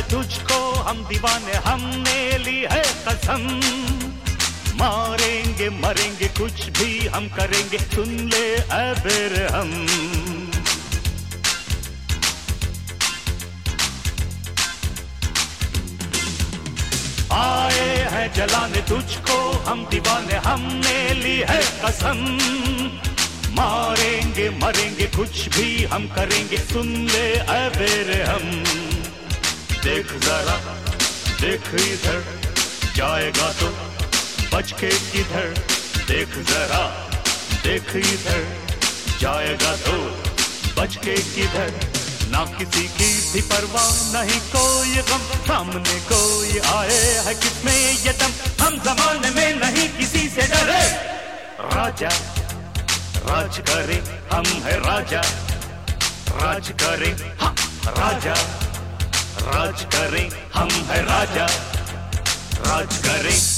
तुझको हम दीवाने, हमने ली है कसम। मारेंगे मरेंगे कुछ भी हम करेंगे, सुन ले ऐ बेरहम। आए हैं जलाने तुझको हम दीवाने, हमने ली है कसम। मारेंगे मरेंगे कुछ भी हम करेंगे, सुन ले ऐ बेरहम। देख जरा देख इधर, जाएगा तो बच के किधर। देख जरा देख इधर, जाएगा तो बच के किधर। ना किसी की भी परवाह नहीं कोई गम, सामने कोई आए है किसमें ये दम। हम जमाने में नहीं किसी से डरे, राजा राज करे हम है राजा। राज करे हाँ राजा, राज करे हम है राजा। राज करे